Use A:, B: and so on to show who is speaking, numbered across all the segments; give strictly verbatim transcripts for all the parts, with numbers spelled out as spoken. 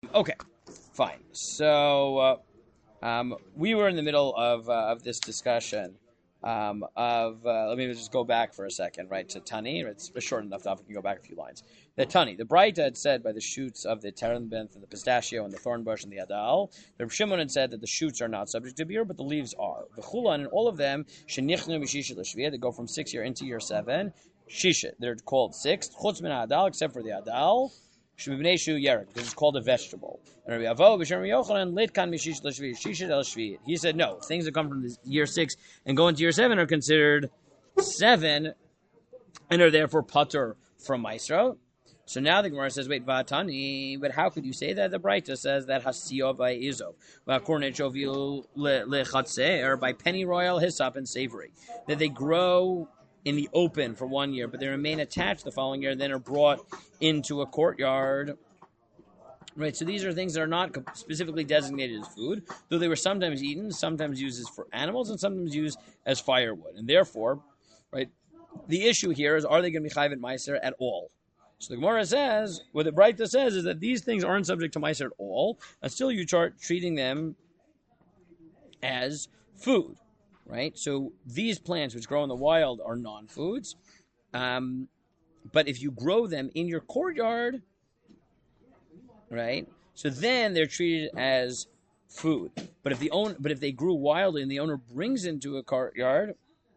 A: okay, fine. So uh, um, we were in the middle of uh, of this discussion. Um, of uh, let me just go back for a second, right, to Tani. It's short enough that we can go back a few lines. The Tani, the Braita had said by the shoots of the terebinth and the pistachio and the thorn bush and the adal. The Shimon had said that the shoots are not subject to beer, but the leaves are. The chulan and all of them shenichnu mishisha l'shviyah. They go from six year into year seven. Shisha, they're called six. Chutz min adal, except for the adal. Because it's called a vegetable. And Rabbi Avo, B'Shem Yochanan, Litkan Mishish L'Shviyah, Shishat El Shviyah. He said, no, things that come from the year six and go into year seven are considered seven and are therefore putter from Maisro. So now the Gemara says, wait, Vatani, but how could you say that? The Braita says that Hasiyov by Izov, Kornechovil Lechatse, or by pennyroyal, hyssop, and savory. That they grow in the open for one year, but they remain attached the following year, and then are brought into a courtyard. Right, so these are things that are not specifically designated as food, though they were sometimes eaten, sometimes used as for animals, and sometimes used as firewood. And therefore, right, the issue here is, are they going to be chayv at meiser at all? So the Gemara says, what the Braita says is that these things aren't subject to meiser at all, and still you start treating them as food. Right, so these plants which grow in the wild are non-foods, um, but if you grow them in your courtyard, right, so then they're treated as food. But if the own, but if they grew wildly and the owner brings into a courtyard,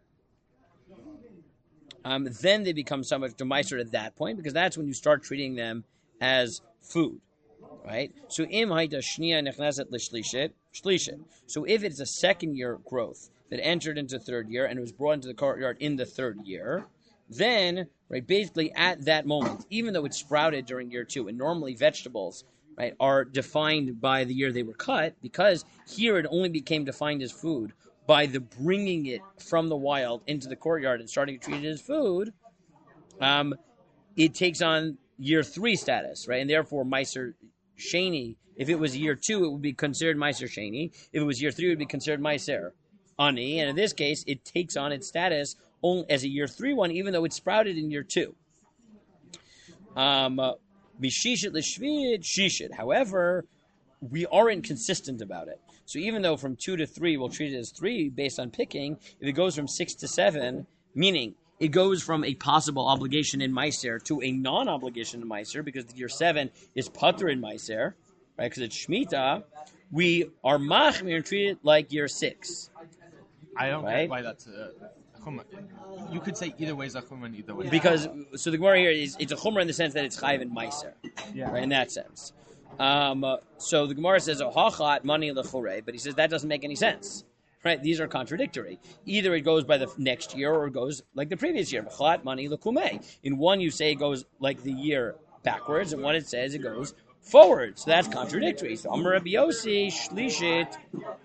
A: um, then they become subject to meiser at that point, because that's when you start treating them as food. Right, so im hayda shnia nechnaset l'shlishit shlishit. So if it's a second year growth that entered into third year and it was brought into the courtyard in the third year, then, right, basically at that moment, even though it sprouted during year two, and normally vegetables, right, are defined by the year they were cut, because here it only became defined as food by the bringing it from the wild into the courtyard and starting to treat it as food, um, it takes on year three status, right, and therefore Meiser Sheni, if it was year two, it would be considered Meiser Sheni. If it was year three, it would be considered Meiser Ani. And in this case, it takes on its status only as a year three one, even though it sprouted in year two. Um, Mishishit l'shvit shishit. However, we aren't consistent about it. So even though from two to three, we'll treat it as three based on picking, if it goes from six to seven, meaning it goes from a possible obligation in Meiser to a non-obligation in Meiser, because year seven is putter in Meiser, right? Because it's Shemitah. We are machmir and treat it like year six.
B: I don't
A: right?
B: get why that's a chumrah. You could say either way is a chumrah and either way.
A: Because, so the Gemara here is, it's a chumrah in the sense that it's chayv in Meiser,
B: yeah.
A: right? In that sense. Um, uh, so the Gemara says, oh, hachat mani lechorei, but he says that doesn't make any sense. Right, these are contradictory. Either it goes by the next year or it goes like the previous year. In one, you say it goes like the year backwards, and one it says it goes forward. So that's contradictory. So Amar Rabbi Yossi shlishit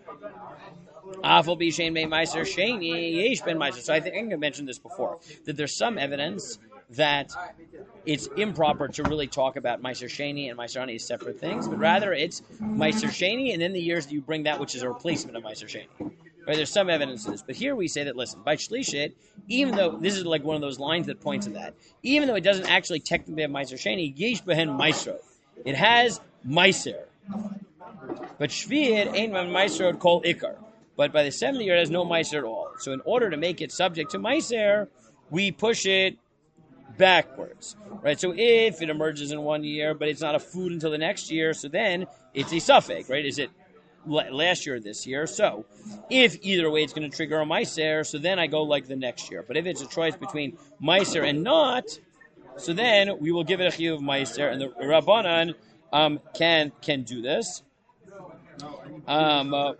A: afal b'shein ben meiser sheni yesh ben meiser. So I think I mentioned this before, that there's some evidence that it's improper to really talk about Meiser Sheni and Meiser Ani as separate things, but rather it's Meiser Sheni, and then the years that you bring that which is a replacement of Meiser Sheni. Right, there's some evidence of this, but here we say that, listen, by Shlishit, even though this is like one of those lines that points to that, even though it doesn't actually technically have Meiser Sheni, Yesh Behen Meiser. It has Meiser. But Shvi'it ain't man Meiser called Ikar. But by the seventh year, it has no Meiser at all. So in order to make it subject to Meiser, we push it backwards. Right? So if it emerges in one year, but it's not a food until the next year, so then it's a suffix, right? Is it last year or this year? So if either way it's going to trigger a Meiser, so then I go like the next year. But if it's a choice between Meiser and not, so then we will give it a chiyuv Meiser, and the Rabbanan um, can can do this. Um, uh,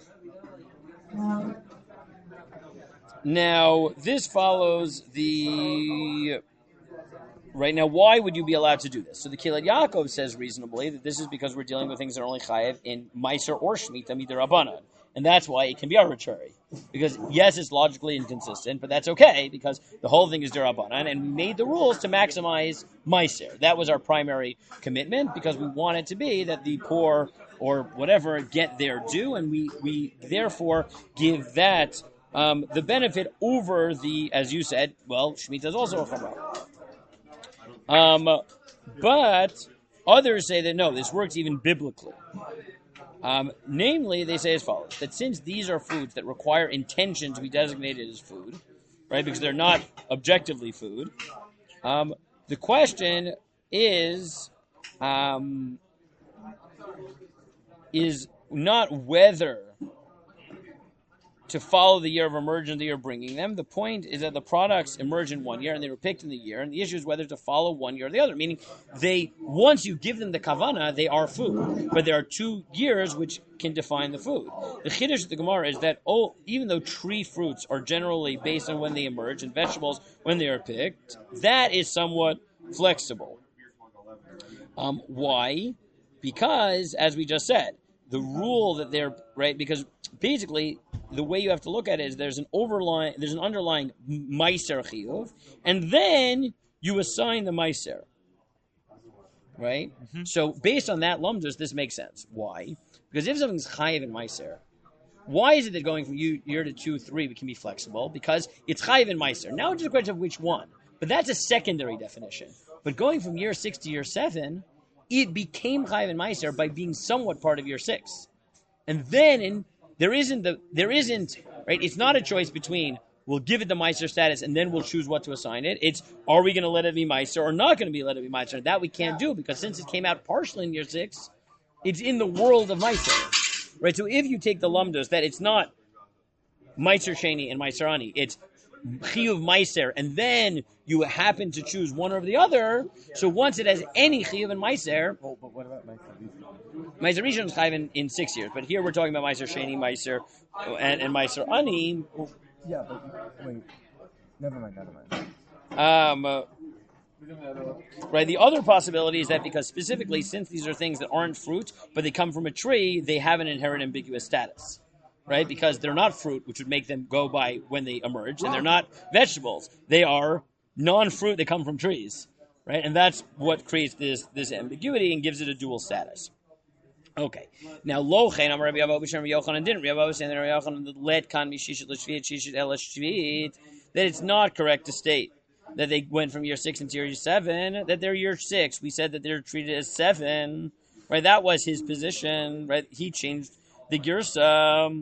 A: now, this follows the... Right now, why would you be allowed to do this? So the Kilat Yaakov says reasonably that this is because we're dealing with things that are only chayev in Meiser or Shemitah mid'Rabbanan, and that's why it can be arbitrary. Because yes, it's logically inconsistent, but that's okay because the whole thing is d'Rabbanan, and we made the rules to maximize Meiser. That was our primary commitment because we want it to be that the poor or whatever get their due, and we we therefore give that um, the benefit over the, as you said, well, Shemitah is also a Chumrah. Um, but Others say that no, this works even biblically. Um, namely, they say as follows, that since these are foods that require intention to be designated as food, right, because they're not objectively food, um, the question is, um, is not whether to follow the year of emergence that you're bringing them. The point is that the products emerge in one year and they were picked in the year, and the issue is whether to follow one year or the other. Meaning, they once you give them the kavana, they are food, but there are two years which can define the food. The chiddush of the Gemara is that oh, even though tree fruits are generally based on when they emerge and vegetables when they are picked, that is somewhat flexible. Um, why? Because, as we just said, the rule that they're right because basically. The way you have to look at it is there's an overlying, there's an underlying meiser chiyuv, and then you assign the meiser, right? Mm-hmm. So based on that lumdus, this makes sense. Why? Because if something's chayiv in meiser, why is it that going from year to two, three, we can be flexible? Because it's chayiv in meiser. Now it's just a question of which one, but that's a secondary definition. But going from year six to year seven, it became chayiv in meiser by being somewhat part of year six, and then in There isn't the there isn't right. It's not a choice between we'll give it the Meiser status and then we'll choose what to assign it. It's are we going to let it be Meiser or not going to be let it be Meiser? That we can't do because since it came out partially in year six, it's in the world of Meiser, right? So if you take the lumdos that it's not Meiser Sheni and Meiser Ani, it's Chiyuv Meiser, and then you happen to choose one over the other. So once it has any Chiyuv and Meiser,
B: well, but what about Meiser Rishon?
A: Meiser Rishon is Chayv in, in six years, but here we're talking about Meiser Sheni, Meiser, and, and Meiser Ani.
B: Well, yeah, but wait, never mind, never mind.
A: Um, uh, right. The other possibility is that because specifically, since these are things that aren't fruit, but they come from a tree, they have an inherent ambiguous status. Right, because they're not fruit, which would make them go by when they emerge, and they're not vegetables. They are non-fruit. They come from trees, right? And that's what creates this this ambiguity and gives it a dual status. Okay. Now, lo chen amar Rabbi Abba b'shem Rabbi Yochanan didn't. Rabbi Abba saying that Rabbi Yochanan let kan mishishit l'shvit shishit el shvit, that it's not correct to state that they went from year six into year seven. That they're year six. We said that they're treated as seven. Right. That was his position. Right. He changed the girsa.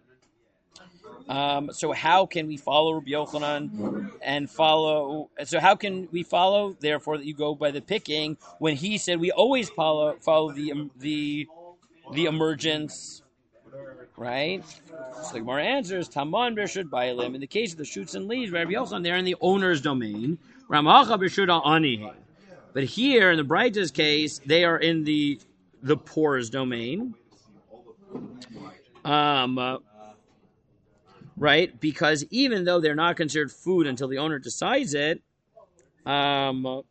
A: Um, so how can we follow Rabbi Yochanan and follow? So how can we follow? Therefore, that you go by the picking when he said we always follow follow the the the emergence, right? So the Gemara answers Taman b'shut bailim. In the case of the shoots and leaves, Rabbi Yochanan, they're in the owner's domain. Ramacha b'shut anihi. But here in the Braita's case, they are in the the poor's domain. Um. Uh, Right, because even though they're not considered food until the owner decides it, um,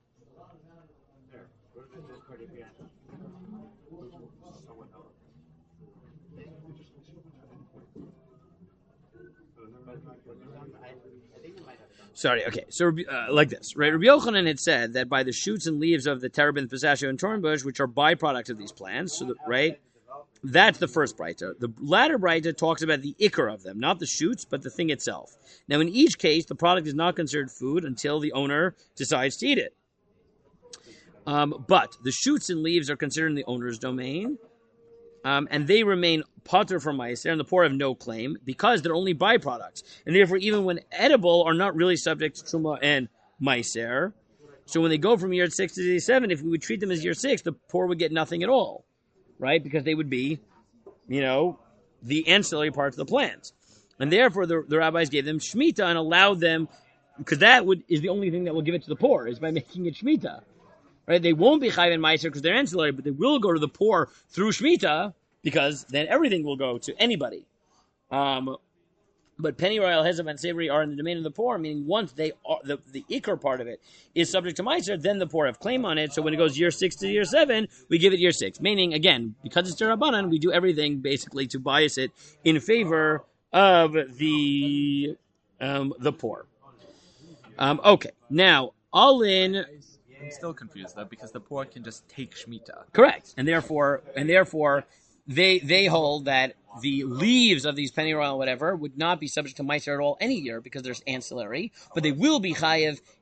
A: sorry, okay, so uh, like this, right? Rabbi Yochanan had said that by the shoots and leaves of the terebinth, pistachio, and tournbush, which are byproducts of these plants, so that, right? That's the first Braita. The latter Braita talks about the ikar of them, not the shoots, but the thing itself. Now, in each case, the product is not considered food until the owner decides to eat it. Um, but the shoots and leaves are considered in the owner's domain, um, and they remain pater from meiser, and the poor have no claim because they're only byproducts, and therefore, even when edible, are not really subject to truma and meiser. So, when they go from year six to year seven, if we would treat them as year six, the poor would get nothing at all. Right, because they would be, you know, the ancillary parts of the plant, and therefore the, the rabbis gave them shmita and allowed them, because that would is the only thing that will give it to the poor is by making it shmita. Right, they won't be chayv and meiser because they're ancillary, but they will go to the poor through shmita because then everything will go to anybody. Um, but penny royal, hezeb, and savory are in the domain of the poor, meaning once they are the the ikar part of it is subject to meiser, then the poor have claim on it. So when it goes year six to year seven, we give it year six. Meaning, again, because it's derabanan, we do everything basically to bias it in favor of the um, the poor. Um, okay, now all in.
B: I'm still confused though because the poor can just take shmita.
A: Correct, and therefore, and therefore, they they hold that the leaves of these penny royal whatever would not be subject to meiser at all any year because there's ancillary, but they will be chayiv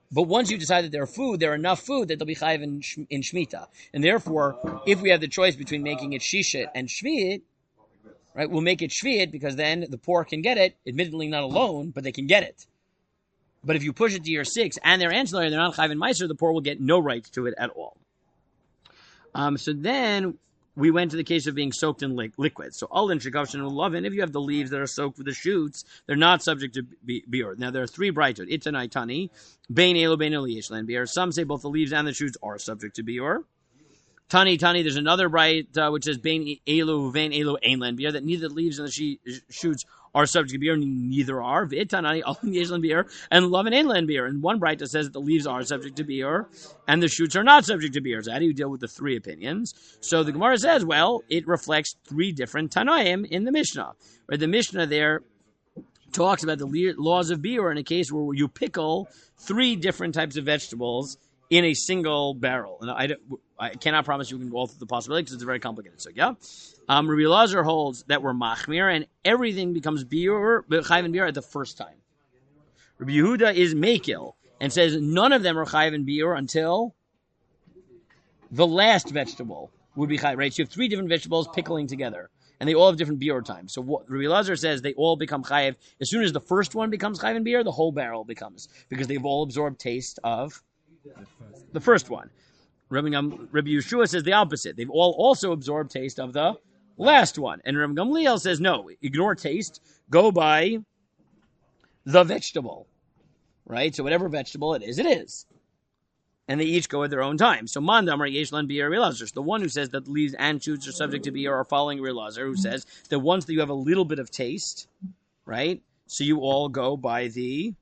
A: But once you decide that they're food, they're enough food that they'll be chayiv in, in Shemitah. And therefore, if we have the choice between making it shishit and shvi'it, right, we'll make it shvi'it because then the poor can get it, admittedly not alone, but they can get it. But if you push it to year six and they're ancillary, they're not chayiv in meiser, the poor will get no right to it at all. Um, so then we went to the case of being soaked in li- liquid. So all in shekavshin and lovin, if you have the leaves that are soaked with the shoots, they're not subject to biur. Now there are three brightot. Itanai tani, bein elu bein elu yeshlan biur. Some say both the leaves and the shoots are subject to biur. Tani tani, there's another bright uh, which says bein elu vein elu einlan biur, that neither the leaves and the she- shoots are subject to biur, neither are. V'itanani alim yeshlan biur and lovin einlan biur. And one bright that says that the leaves are subject to biur and the shoots are not subject to biur. So how do you deal with the three opinions? So the Gemara says, well, it reflects three different Tanaim in the Mishnah. Right? The Mishnah there talks about the le- laws of biur in a case where you pickle three different types of vegetables in a single barrel. And I, I cannot promise you we can go through the possibility because it's very complicated. So yeah, um, Rabbi Elazar holds that we're machmir and everything becomes biur, chayiv and biur at the first time. Rabbi Yehuda is mekil and says none of them are chayiv and biur until the last vegetable would be chayiv. Right? So you have three different vegetables pickling together, and they all have different biur times. So what Rabbi Elazar says, they all become chayiv as soon as the first one becomes chayiv and biur, the whole barrel becomes, because they've all absorbed taste of the first one. Rabbi, Gam, Rabbi Yeshua says the opposite. They've all also absorbed taste of the last one. And Rabbi Gamliel says, no, ignore taste. Go by the vegetable. Right? So whatever vegetable it is, it is. And they each go at their own time. So Mandamar Yeshlan Biur Elazar. The one who says that leaves and shoots are subject to biur are following Elazar, who says that once that you have a little bit of taste, right? So you all go by the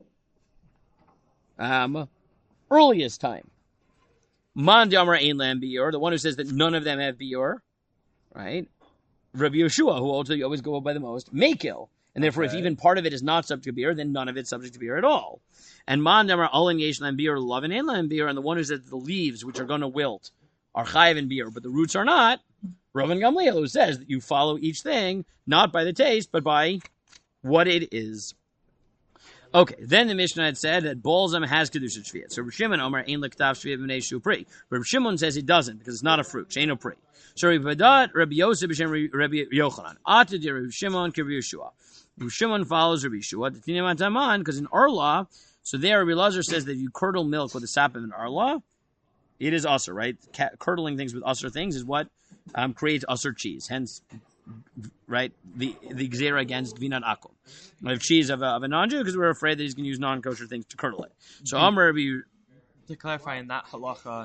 A: um, earliest time. Man Damar Ein Lam Biur, the one who says that none of them have biur, right? Rabbi Yeshua, who also you always go by the most, Mekil. And therefore, okay. If even part of it is not subject to biur, then none of it's subject to biur at all. And Man Damar Olin Yesh Lam Biur, Love and Ein Lam Biur, and the one who says that the leaves, which are going to wilt, are chayiv in biur, but the roots are not, Rav and Gamliel, who says that you follow each thing, not by the taste, but by what it is. Okay, then the Mishnah had said that Balsam has Kedusha Shviat. So Rav Shimon Omer Ein Lektav Shviat B'nei Shu Pri. Rav Shimon says it doesn't because it's not a fruit. Sheino Pri. So Rav Badat, Rabbi Yosef B'Shem Rabbi Yochanan. Atad Rav Shimon Rabbi Yeshua. Rav Shimon follows Rabbi Yeshua. The Tinim Ataman, because in Arla, so there Rabbi Elazar says that you curdle milk with the sap of an Arla. It is usher, right? Curdling things with usher things is what um, creates usher cheese. Hence, right, the the gzera against gvinat akum. We have cheese of a, of a non-Jew because we're afraid that he's going to use non-kosher things to curdle it. So mm-hmm. Amr,
B: to clarify in that halacha,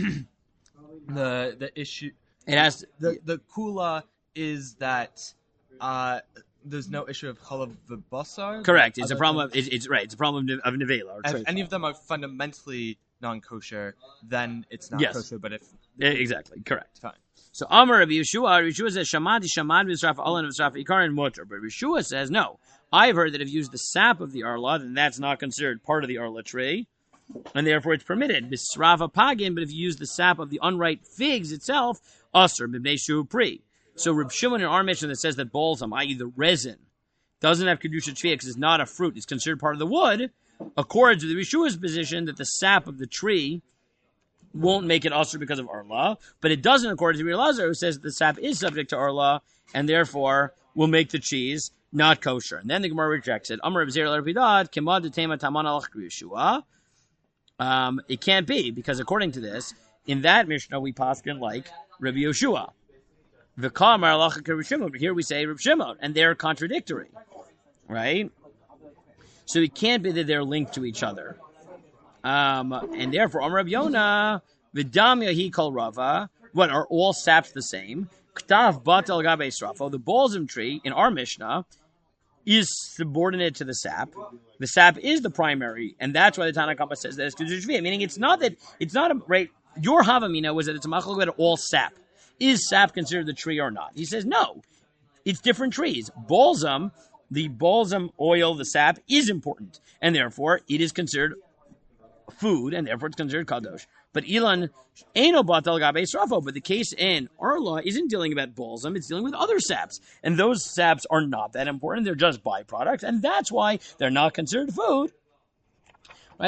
B: the the issue
A: it has to,
B: the the kula is that uh, there's no issue of chalav v'basar.
A: Correct. It's a problem. Of, it's, it's right. It's a problem of, of nevela.
B: If any of them are fundamentally non-kosher, then it's not
A: yes.
B: kosher. But if
A: exactly correct.
B: Fine.
A: So Amar Rabbi Yeshua, Rabbi Yeshua says Shamadi Shamad V'Sraf Alan V'Sraf Ikar and Motor. But Rabbi Yeshua says no. I've heard that if you use the sap of the arla, then that's not considered part of the arla tree, and therefore it's permitted. B'Srava Pagin, but if you use the sap of the unripe figs itself, Usr B'Bnei Shu Pri. So Rabbi Shimon in our mission that says that balsam, that is the resin, doesn't have kedusha tzviyah because it's not a fruit; it's considered part of the wood. Accords with the Rishua's position that the sap of the tree won't make it usher because of arla, but it doesn't accord to Rabbi Elazar, who says that the sap is subject to arla and therefore will make the cheese not kosher. And then the Gemara rejects it. Amar Rabbi Lerpidad Kemad Detema Taman Alach Yeshua. Um, it can't be because according to this, in that Mishnah we paskin like Rabbi Yeshua. V'kamar Alach Rabbi Shimon. But here we say Rabbi Shimon, and they're contradictory, right? So it can't be that they're linked to each other. Um, and therefore, Amar Rabbi Yonah, V'damya he kol Rava. What, are all saps the same? K'tav bat al gabe srafo. The balsam tree in our Mishnah is subordinate to the sap. The sap is the primary, and that's why the Tanna Kamma says that it's kedusha shviyah. Meaning, it's not that it's not a right. Your havamina was that it's a machlok about all sap. Is sap considered the tree or not? He says no. It's different trees. Balsam, the balsam oil, the sap is important, and therefore it is considered food, and therefore it's considered kadosh. But Ilan Eino Batal Gabe Srafo, but the case in our law isn't dealing about balsam, it's dealing with other saps. And those saps are not that important, they're just byproducts, and that's why they're not considered food. Right?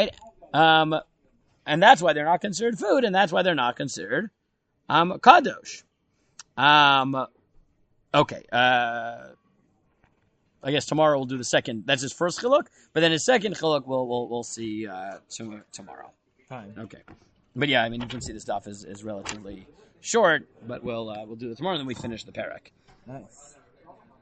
A: Um, and that's why they're not considered food, and that's why they're not considered um, kadosh. Um, okay. Uh, I guess tomorrow we'll do the second. That's his first chiluk, but then his second chiluk we'll we'll we'll see uh, to, tomorrow.
B: Fine.
A: Okay. But yeah, I mean you can see the stuff is, is relatively short, but we'll uh, we'll do it tomorrow, and then we finish the parak.
B: Nice.